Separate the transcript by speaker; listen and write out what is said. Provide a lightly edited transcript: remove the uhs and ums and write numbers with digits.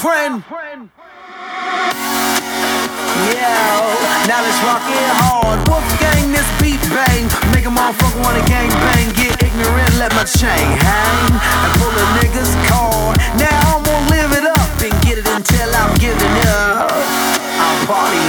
Speaker 1: friend. Yeah, now let's rock it hard. Wolfgang, this beat bang. Make a motherfucker wanna gang bang. Get ignorant, let my chain hang. And pull a nigga's cord. Now I'm gonna live it up and get it until I'm giving up. I'll party